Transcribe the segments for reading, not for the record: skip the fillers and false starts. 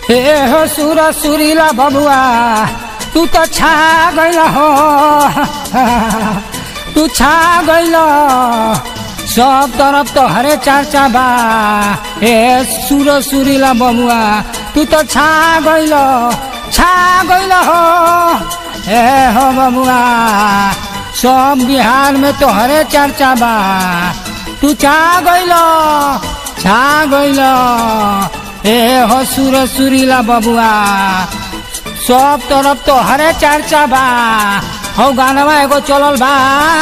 हे हो सुरा सुरीला बबुआ तू तो छा गइल हो तू छा गइल सब तरफ तो हरे चर्चा बा। हे सुर सुरीला बबुआ तू तो छा गइल हो हे हो बबुआ सब बिहार में तो हरे चर्चा बा। तू छा गइल हे हो सुर सुरीला बबुआ सब तरफ तो हरे चर्चा बा। हो गानवा एगो चलल बा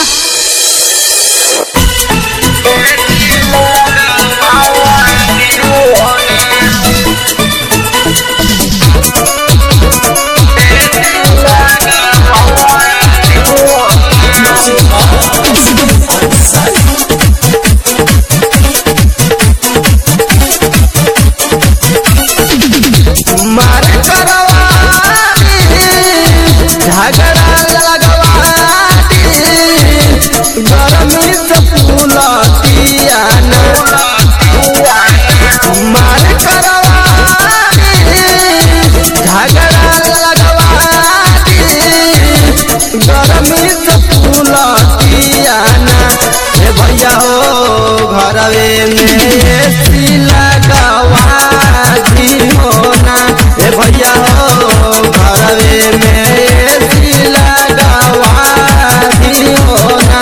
भैया हो घरवे में एसी लगवा दी होना। हे भैया हो घरवे में एसी लगवा दी होना।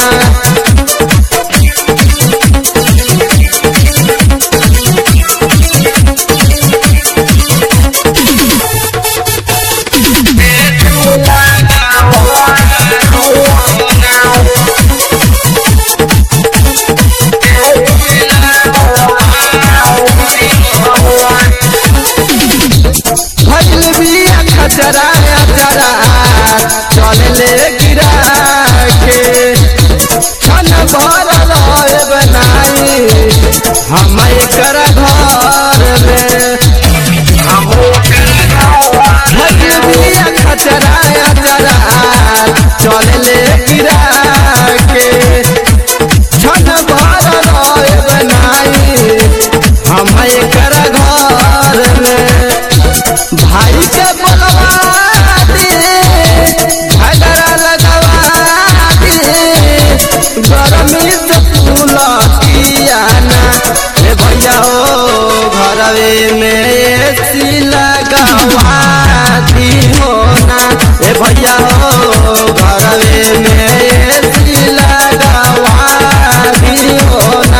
जराया जरा चल ले गिरा के छन भर रहे बनाई हम कर घर में जराया जरा चल ले गिरा के छन भर रहे बनाई हम कर घर में। भाई के बोलवा दिए झगड़ा लगवा दिए गरमी से फूलतिया ना। हे भैया हो घरवे में एसी लगवा दी होना। हे भैया हो घरवे में एसी लगवा दी होना।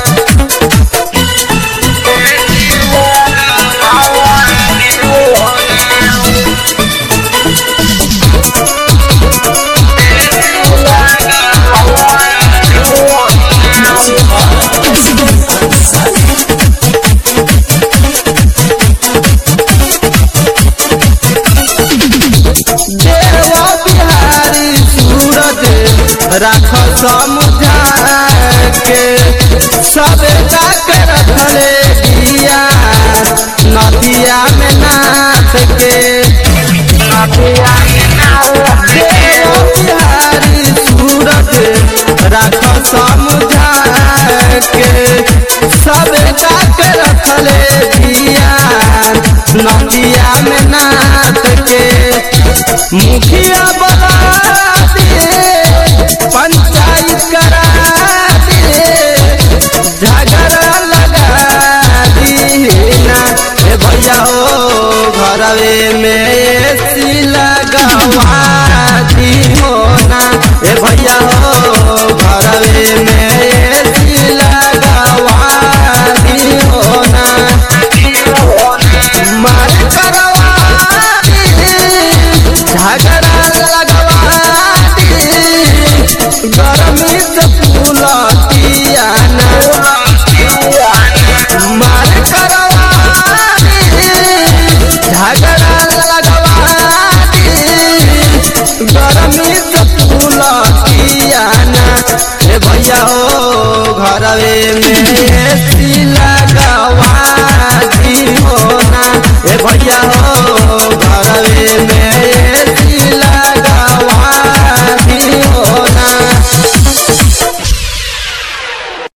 राख समुझा के सब के रखले दिया नदिया में नाथ के बिहारी सूरत राख समुझा के सब के रखले दिया नदिया में नाथ के। मुखिया बना पंचायत करा दिए झगड़ा लगा दीना। हे भैया हो घरवे में एसी लगवा दी होना। हे भैया हो घरवे में एसी लगवा दी होना। मार करवा झगड़ा लगवा गरमी से फूलतिया ना। मार करवा झगड़ा लगवा गरमी से फूलतिया ना। हे भैया हो घरवे में एसी